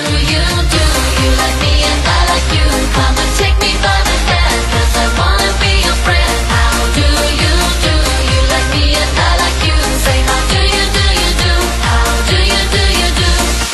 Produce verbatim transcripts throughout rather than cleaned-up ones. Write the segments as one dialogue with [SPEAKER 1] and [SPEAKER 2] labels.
[SPEAKER 1] you do? You like me and I like you. Come and take me by the hand, 'cause I wanna be your friend. How do you do? You like me and I like you. Say how do you do you do? How do you do you do?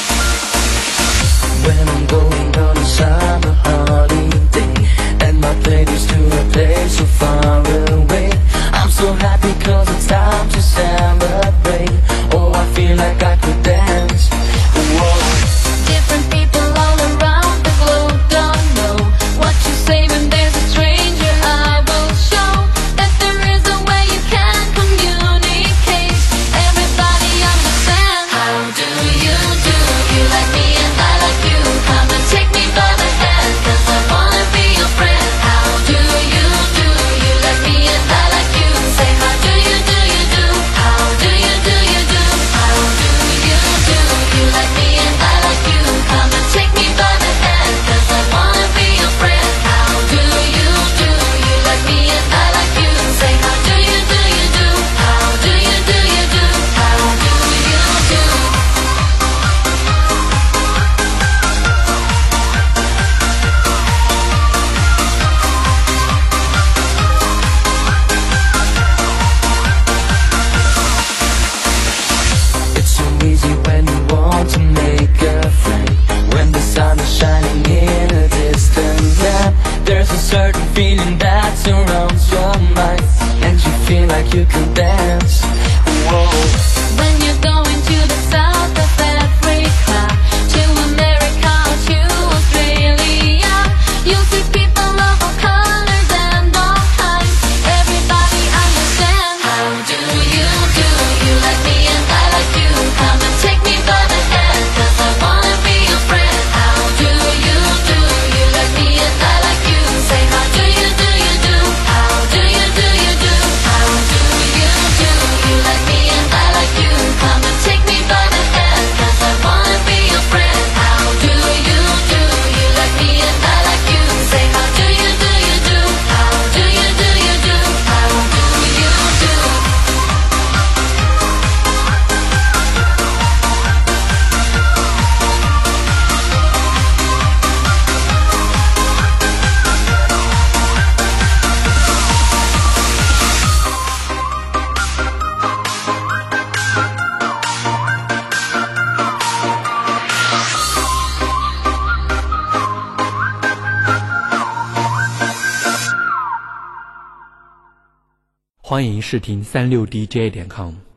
[SPEAKER 2] When I'm going on a summer holiday and my plane is to a place so far away, I'm so happy 'cause it's time to celebrate. Oh, I feel like I could dance. Whoa.
[SPEAKER 1] Different people all around the globe don't know what you say when there's a stranger. I will show that there is a way you can communicate. Everybody understand. How do you do? You like me and I like you. Come and take me by the hand, 'cause I wanna be your friend. How do you do? You like me and I like you. Say how do you do you do? How do you do you do? How do you do? You like me and I like you. Come and take me by the hand, 'cause I wanna be your friend. How do you do? You like me and I like you. Say how do you do you do? How do you do you do? How do you do?
[SPEAKER 2] It's so easy when you want to make a friend. When the sun is shining in a distant land, there's a certain feeling that surrounds your mind, and you feel like you can dance. Whoa.
[SPEAKER 1] When you're going to the south of Africa, to America, to Australia, you'll see people of all colors and all kinds. Everybody understand. How do you do? You like me and I like you. Come and take me by the hand, 'cause I wanna be your friend. How do you do? You like me and I like you. Say how do you do you do? How do you do you do? How do you do? You like me and I like you. Come and take me by the hand, 'cause I wanna be your friend. How do you do? You like me and I like you. Say how do you do you do? How do you do you do? How do you do?
[SPEAKER 3] 欢迎试听三六 D J 点 com。